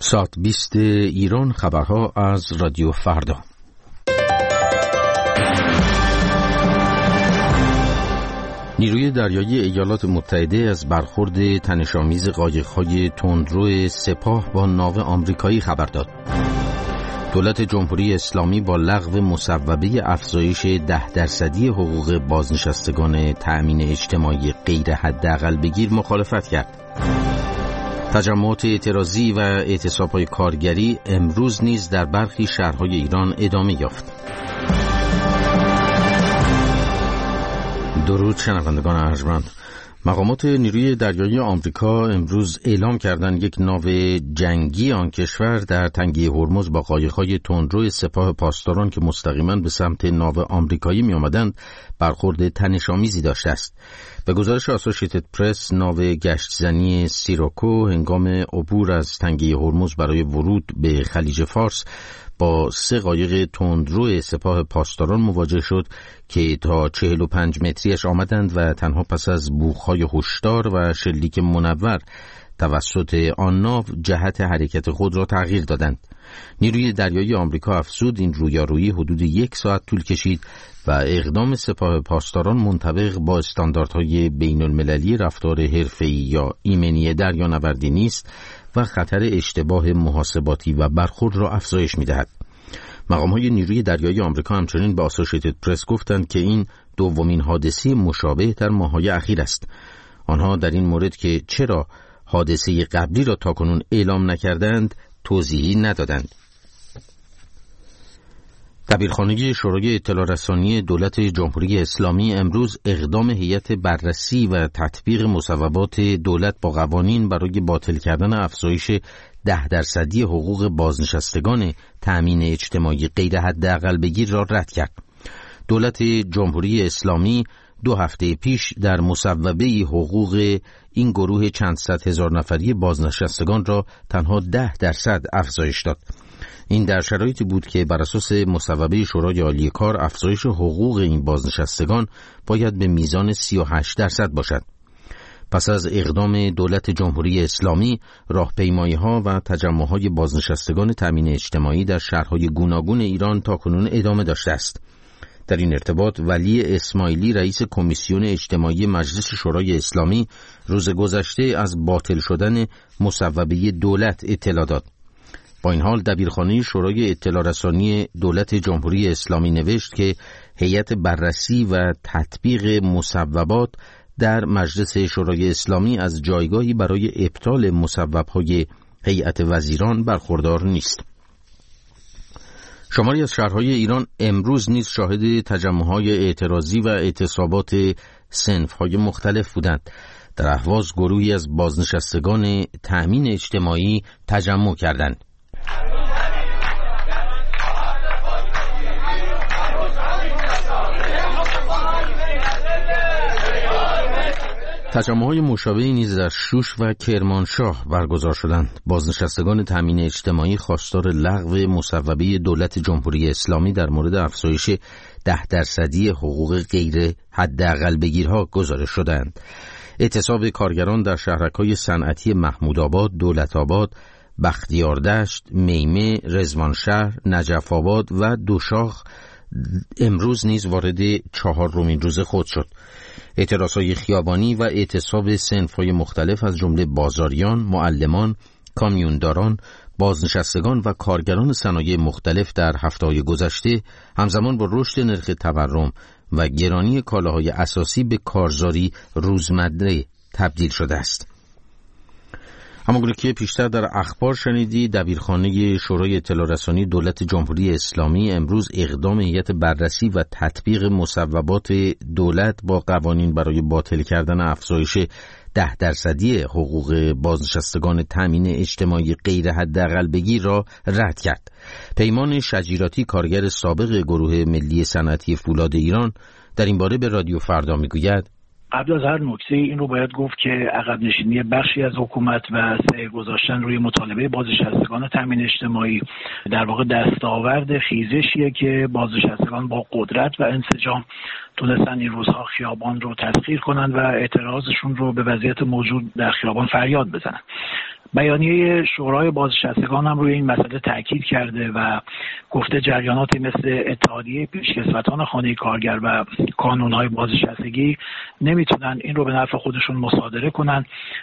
ساعت 20 ایران، خبرها از رادیو فردا. نیروی دریایی ایالات متحده از برخورد تنش‌آمیز قایق‌های تندرو سپاه با ناو آمریکایی خبر داد. دولت جمهوری اسلامی با لغو مصوبه افزایش 10% حقوق بازنشستگان تأمین اجتماعی غیر حداقل بگیر مخالفت کرد. تجمعات اعتراضی و اعتصاب‌های کارگری امروز نیز در برخی شهرهای ایران ادامه یافت. درود شنوندگان ارجمند. مقامات نیروی دریایی آمریکا امروز اعلام کردند یک ناو جنگی آن کشور در تنگه هرمز با قایق‌های تندرو سپاه پاسداران که مستقیما به سمت ناو آمریکایی می آمدند برخورد تنش‌آمیزی داشته است. به گزارش آسوشیتد پرس، ناو گشتزنی سیراکو هنگام عبور از تنگه هرمز برای ورود به خلیج فارس با 3 قایق تندرو سپاه پاسداران مواجه شد که تا 45 متریش آمدند و تنها پس از بوق‌های هشدار و شلیک منور توسط آن ناو جهت حرکت خود را تغییر دادند. نیروی دریایی آمریکا افزود این رویارویی حدود 1 ساعت طول کشید و اقدام سپاه پاسداران منطبق با استانداردهای بین المللی رفتار حرفه‌ای یا ایمنی دریانوردی نیست و خطر اشتباه محاسباتی و برخورد را افزایش می‌دهد. مقام‌های نیروی دریایی آمریکا همچنین به آسوشیتد پرس گفتند که این دومین حادثه مشابه در ماه‌های اخیر است. آنها در این مورد که چرا حادثه قبلی را تاکنون اعلام نکردند توضیحی ندادند. دبیرخانه شورای اطلاع رسانی دولت جمهوری اسلامی امروز اقدام هیئت بررسی و تطبیق مصوبات دولت با قوانین برای باطل کردن افزایش 10% حقوق بازنشستگان تأمین اجتماعی غیر حداقل بگیر را رد کرد. دولت جمهوری اسلامی 2 هفته پیش در مصوبه حقوق این گروه چند صد هزار نفری بازنشستگان را تنها 10% افزایش داد. این در شرایطی بود که بر اساس مصوبه شورای عالی کار افزایش حقوق این بازنشستگان باید به میزان 38% باشد. پس از اقدام دولت جمهوری اسلامی، راهپیمایی‌ها و تجمع‌های بازنشستگان تأمین اجتماعی در شهرهای گوناگون ایران تاکنون ادامه داشته است. در این ارتباط ولی اسماعیلی رئیس کمیسیون اجتماعی مجلس شورای اسلامی روز گذشته از باطل شدن مصوبه دولت اطلاع داد. با این حال دبیرخانه شورای اطلاع رسانی دولت جمهوری اسلامی نوشت که هیئت بررسی و تطبیق مصوبات در مجلس شورای اسلامی از جایگاهی برای ابطال مصوبهای هیئت وزیران برخوردار نیست. شماری از شهرهای ایران امروز نیز شاهد تجمع‌های اعتراضی و اعتصابات صنف‌های مختلف بودند. در اهواز گروهی از بازنشستگان تأمین اجتماعی تجمع کردند. تجمع‌های مشابهی نیز در شوش و کرمانشاه برگزار شدند. بازنشستگان تأمین اجتماعی خواستار لغو مصوبه دولت جمهوری اسلامی در مورد افزایش 10% حقوق غیر حداقل بگیرها گزارش شدند. اعتصاب کارگران در شهرک‌های صنعتی محمودآباد، دولت‌آباد، بختیاردشت، میمه، رضوانشهر، نجف آباد و دوشاخ امروز نیز وارد 4مین روز خود شد. اعتراضهای خیابانی و اعتصاب صنف‌های مختلف از جمله بازاریان، معلمان، کامیونداران، بازنشستگان و کارگران صنایع مختلف در هفته‌های گذشته همزمان با رشد نرخ تورم و گرانی کالاهای اساسی به کارزاری روزمره تبدیل شده است. همانگونه که پیشتر در اخبار شنیدی، دبیرخانه شورای اطلاع رسانی دولت جمهوری اسلامی امروز اقدام هیئت بررسی و تطبیق مصوبات دولت با قوانین برای باطل کردن افزایش 10% حقوق بازنشستگان تأمین اجتماعی غیر حداقل بگیر را رد کرد. پیمان شجیراتی، کارگر سابق گروه ملی صنعتی فولاد ایران، در این باره به رادیو فردا میگوید: قبل از هر نکته این رو باید گفت که عقب نشینی بخشی از حکومت و سیر گذاشتن روی مطالبه بازنشستگان تامین اجتماعی در واقع دستاورد خیزشیه که بازنشستگان با قدرت و انسجام تونستن این روزها خیابان رو تسخیر کنن و اعتراضشون رو به وضعیت موجود در خیابان فریاد بزنن. بیانیه شورای بازنشستگان هم روی این مسئله تاکید کرده و گفته جریاناتی مثل اتحادیه پیشکسوتان خانه کارگر و کانون‌های بازنشستگی نمیتونن این رو به نفع خودشون مصادره کنن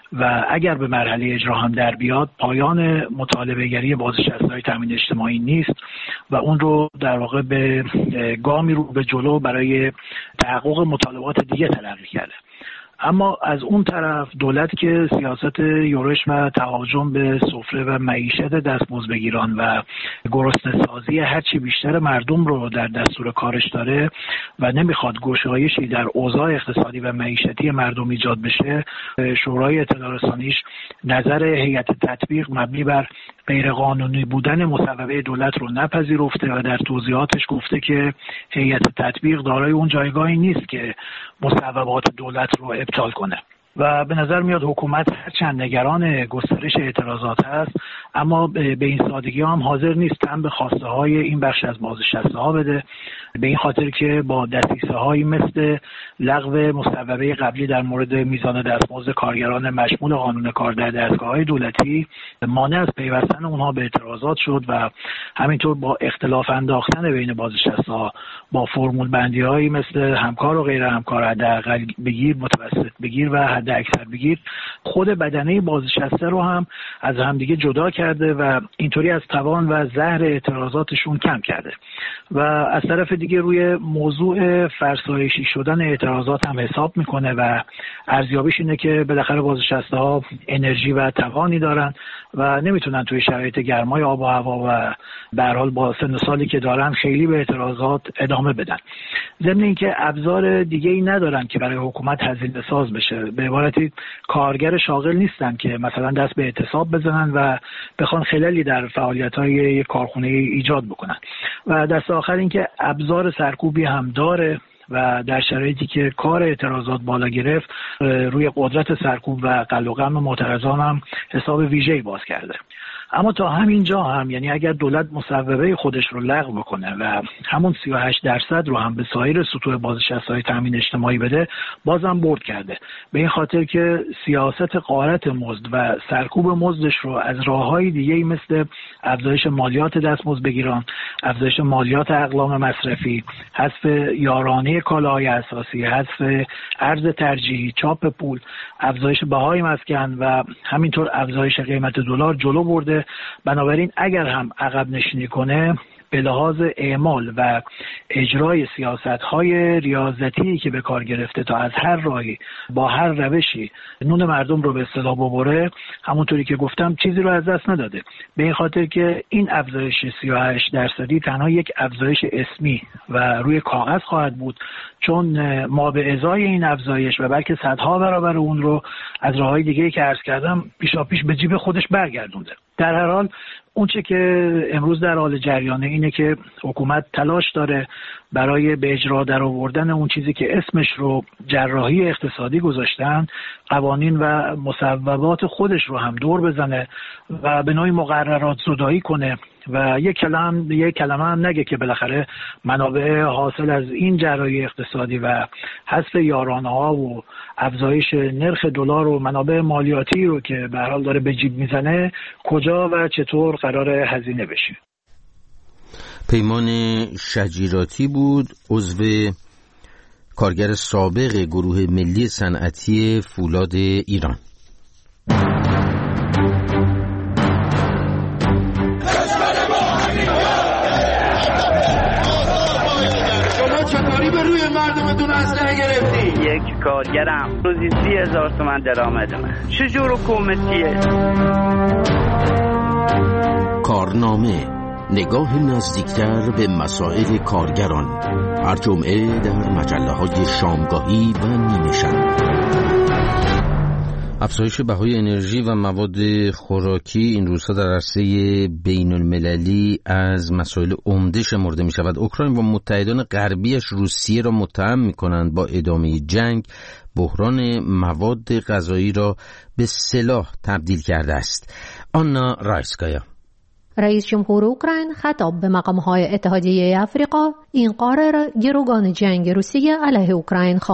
و اگر به مرحله اجرا هم در بیاد پایان مطالبه‌گری بازنشسته‌های تامین اجتماعی نیست و اون رو در واقع به گامی رو به جلو برای تحقق مطالبات دیگه تلقی کرده. اما از اون طرف دولت که سیاست یورش و تهاجم به سفره و معیشت دستمزدبگیران و گرسنه‌سازی هرچی بیشتر مردم رو در دستور کارش داره و نمیخواد گشایشی در اوضاع اقتصادی و معیشتی مردم ایجاد بشه، شورای اطلاع رسانیش نظر هیئت تطبیق مبنی بر غیرقانونی بودن مصوبه دولت رو نپذیرفته و در توضیحاتش گفته که هیئت تطبیق دارای اون جایگاهی نیست که مصوبات دولت رو ابطال کنه و به نظر میاد حکومت هرچند نگران گسترش اعتراضات هست اما به این سادگی هم حاضر نیست تن به خواسته های این بخش از بازنشسته ها بده، به این خاطر که با دسیسه هایی مثل لغو مصوبه قبلی در مورد میزان دستمزد کارگران مشمول قانون کار در دستگاه‌های دولتی مانع از پیوستن اونها به اعتراضات شد و همینطور با اختلاف انداختن بین بازنشسته ها با فرمول بندی هایی مثل همکار و غیر همکار، حداقل بگیر، متوسط بگیر و حد اکثر بگیر خود بدنه بازنشسته رو هم از همدیگه جدا کرده و اینطوری از توان و زهر اعتراضاتشون کم کرده و از طرف دیگه روی موضوع فرسایشی شدن اعتراضات هم حساب میکنه و ارزیابیش اینه که بالاخره بازنشسته ها انرژی و توانی دارن و نمیتونن توی شرایط گرمای آب و هوا و به هر حال با سن و سالی که دارن خیلی به اعتراضات ادامه بدن. ضمن اینکه ابزار دیگه‌ای ندارن که برای حکومت هزینه ساز بشه، به عبارتی کارگر شاغل نیستن که مثلا دست به اعتصاب بزنن و بخوان خللی در فعالیت‌های کارخونه ایجاد بکنن و دست آخر اینکه ابزار سرکوبی هم داره و در شرایطی که کار اعتراضات بالا گرفت روی قدرت سرکوب و قل و غم معترضان هم حساب ویژه‌ای باز کرده. اما تا همین جا هم، یعنی اگر دولت مصوبه خودش رو لغو بکنه و همون 38% رو هم به سایر سطوح بازنشسته‌های تامین اجتماعی بده، بازم برد کرده، به این خاطر که سیاست غارت مزد و سرکوب مزدش رو از راه‌های دیگه‌ای مثل افزایش مالیات دستمزدبگیران، افزایش مالیات اقلام مصرفی، حذف یارانه کالاهای اساسی، حذف ارز ترجیحی، چاپ پول، افزایش بهای مسکن و همینطور افزایش قیمت دلار جلو برده. بنابراین اگر هم عقب نشینی کنه به لحاظ اعمال و اجرای سیاست‌های ریاضتی که به کار گرفته تا از هر راهی با هر روشی نون مردم رو به اصطلاح ببره، همونطوری که گفتم چیزی رو از دست نداده، به این خاطر که این افزایش 38% تنها یک افزایش اسمی و روی کاغذ خواهد بود، چون ما به ازای این افزایش و بلکه صدها برابر اون رو از راه‌های دیگه‌ای که عرض کردم پیشاپیش به جیب خودش برگردونده. در هر حال اونچه که امروز در حال جریانه اینه که حکومت تلاش داره برای به اجرا در آوردن اون چیزی که اسمش رو جراحی اقتصادی گذاشتن، قوانین و مصوبات خودش رو هم دور بزنه و به نوعی مقررات زدایی کنه و یک کلمه هم نگه که بالاخره منابع حاصل از این جراحی اقتصادی و حذف یارانه‌ها و افزایش نرخ دلار و منابع مالیاتی رو که به هر حال داره به جیب میزنه کجا و چطور قرار هزینه بشه. پیمان شجیراتی بود، عضو کارگر سابق گروه ملی صنعتی فولاد ایران. یک کارگرم روزی 30,000 تومان درآمدمه. چجور حکومتیه؟ کارنامه، نگاه نزدیکتر به مسائل کارگران، هر جمعه در مجله‌های شامگاهی و نیمه شب. افزایش بهای انرژی و مواد خوراکی این روزها در عرصه بین المللی از مسائل عمده شمرده می شود. اوکراین و متحدان غربیش روسیه را متهم می کنند با ادامه جنگ بحران مواد غذایی را به سلاح تبدیل کرده است. آنا رایسکایا، رئیس جمهور اوکراین خطاب به مقام‌های اتحادیه آفریقا این قرار را گروگان جنگ روسیه علیه اوکراین خواند.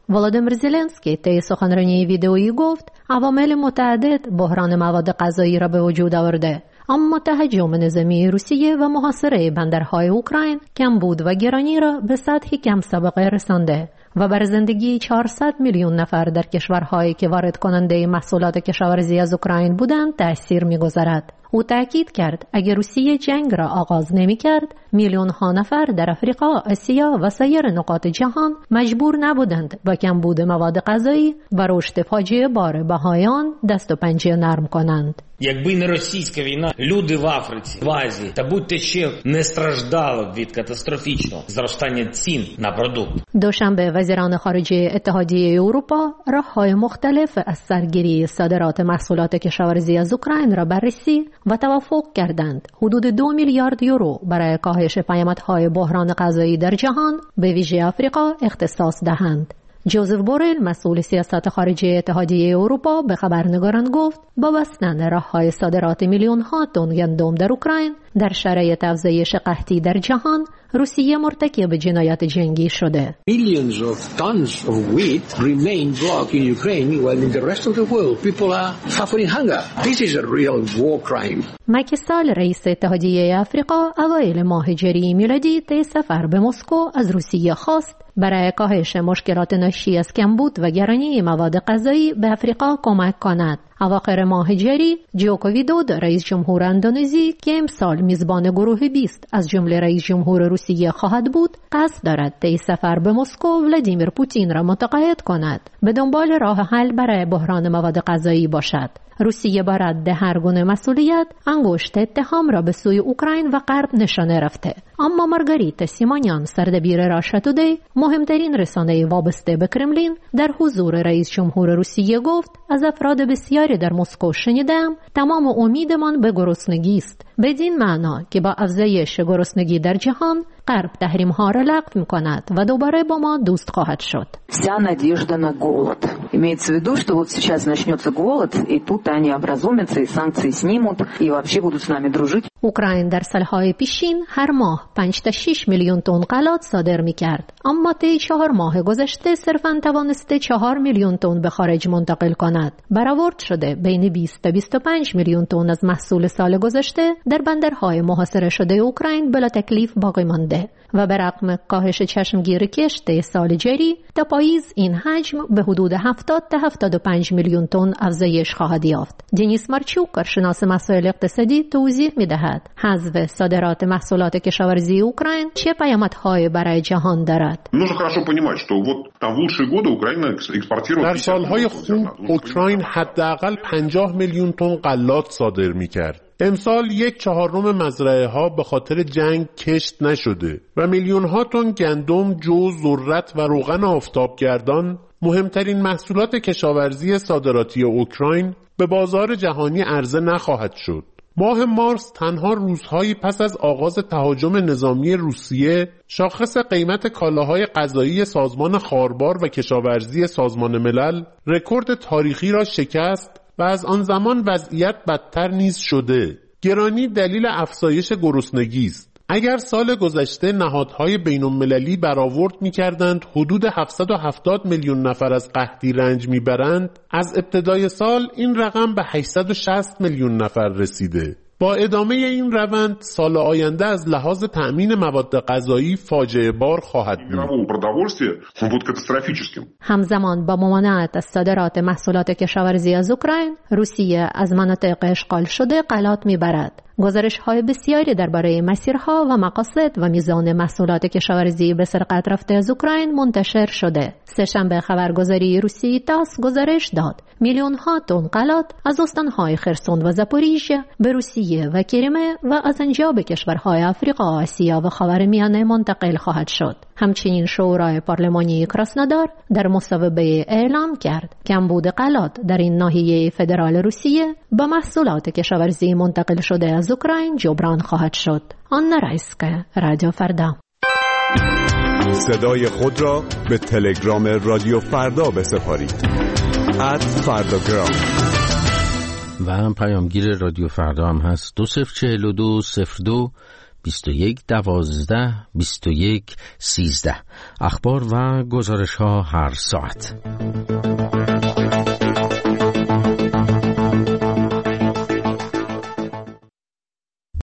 ولادیمیر زلنسکی طی سخنرانی ویدئویی گفت عوامل متعدد بحران مواد غذایی را به وجود آورده، اما تهاجم نظامی روسیه و محاصره بندرهای اوکراین کمبود و گرانی را به سطحی کم سابقه رسانده و بر زندگی 400 میلیون نفر در کشورهایی که وارد کننده محصولات کشاورزی از اوکراین بودند تأثیر می‌گذارد. او تأکید کرد اگر روسیه جنگ را آغاز نمی‌کرد، میلیون‌ها نفر در آفریقا، آسیا و سایر نقاط جهان مجبور نبودند با کمبود مواد غذایی و رشد فاجعه بار بهایان دست و پنجه نرم کنند. Якби не російська війна, люди в Африці, в Азії та будь-то ще не страждали від катастрофічного зростання цін на продукт. دوشنبه وزیران خارجه اتحادیه اروپا راه‌های مختلف از سرگیری صادرات محصولات کشاورزی از اوکراین را بررسی و توافق کردند حدود 2 میلیارد یورو برای کاهش پیامدهای بحران غذایی در جهان به ویژه آفریقا اختصاص دهند. جوزف بورل مسئول سیاست خارجی اتحادیه اروپا به خبرنگاران گفت با بستن راه‌های صادرات میلیون‌ها تن گندم در اوکراین در شرایط افزایش قحطی در جهان روسیه مرتکب جنایت جنگی شده. Millions of tons of wheat remain blocked in Ukraine while in the rest of the world people are suffering hunger. This is a real war crime. مکی سال رئیس اتحادیه آفریقا اوایل ماه ژوئیه میلادی طی سفر به مسکو از روسیه خواست برای کاهش مشکلات ناشی از کمبود و گرانی مواد غذایی به آفریقا کمک کند. اواخر ماه جاری جوکو ویدود رئیس جمهور اندونزی که امسال میزبان گروه 20 از جمله رئیس جمهور روسیه خواهد بود قصد دارد طی سفر به مسکو ولادیمیر پوتین را متقاعد کند به دنبال راه حل برای بحران مواد غذایی باشد. روسیه با رد هر گونه مسئولیت انگشت اتهام را به سوی اوکراین و غرب نشانه رفته، اما مارگاریتا سیمونیان سردبیر راشا تودی مهمترین رسانه وابسته به کرملین در حضور رئیس جمهور روسیه گفت از افراد بسیاری در مسکو شنیدم تمام امیدمان به گرسنگی است، بدین معنا که با افزایش گرسنگی در جهان غرب تحریم ها را لغو می‌کند و دوباره با ما دوست خواهد شد. Вся надежда на голод. Имеется в виду, что вот сейчас начнется голод, и тут они образумятся, и санкции снимут, и вообще будут с нами дружить. اوکراین در سالهای پیشین هر ماه 5 تا 6 میلیون تن غلات صادر می‌کرد، اما طی 4 ماه گذشته صرفاً توانسته 4 میلیون تن به خارج منتقل کند. برآورد شده بین 20 تا 25 میلیون تن از محصول سال گذشته در بندرهای محاصره شده اوکراین بلا تکلیف باقی مانده و به رغم کاهش چشمگیر کشت سال جاری تا پاییز این حجم به حدود 70 تا 75 میلیون تن افزایش خواهد یافت. دنیس مارچوک کارشناس مسائل اقتصادی توضیح می‌دهد حذف صادرات محصولات کشاورزی اوکراین چه پیامدهایی برای جهان دارد. در سالهای خوب اوکراین حداقل 50 میلیون تن غلات صادر می‌کرد. امسال 1/4 مزرعه ها به خاطر جنگ کشت نشده و میلیون ها تن گندم، جو، ذرت و روغن آفتابگردان مهمترین محصولات کشاورزی صادراتی اوکراین به بازار جهانی عرضه نخواهد شد. ماه مارس تنها روزهایی پس از آغاز تهاجم نظامی روسیه شاخص قیمت کالاهای غذایی سازمان خاربار و کشاورزی سازمان ملل رکورد تاریخی را شکست و از آن زمان وضعیت بدتر نیز شده. گرانی دلیل افزایش گرسنگی است. اگر سال گذشته نهادهای بین‌المللی برآورد می‌کردند حدود 770 میلیون نفر از قحطی رنج می‌برند، از ابتدای سال این رقم به 860 میلیون نفر رسیده. با ادامه این روند سال آینده از لحاظ تأمین مواد غذایی فاجعه بار خواهد بود. همزمان با ممانعت از صادرات محصولات کشاورزی از اوکراین، روسیه از مناطق اشغال شده غلات میبرد. گزارش‌های بسیاری درباره مسیرها و مقاصد و میزان محصولات کشاورزی به سرقت رفته از اوکراین منتشر شده. سه‌شنبه خبرگزاری روسی تاس گزارش داد میلیون‌ها تن غلات از استان‌های خرسون و زاپوریژه به روسیه و کریمه و از آنجا به کشورهای آفریقا، آسیا و خاورمیانه منتقل خواهد شد. همچنین شورای پارلمانی کراسنودار در مصوبه اعلام کرد کمبود غلات در این ناحیه فدرال روسیه با محصولات کشاورزی منتقل شده از اوکراین جبران خواهد شد. آنا رایسکا، رادیو فردا. صدای خود را به تلگرام رادیو فردا بسپارید. @فرداگرام. و هم پیامگیر رادیو فردا هم هست 204202 21 12 21 13. اخبار و گزارش ها هر ساعت.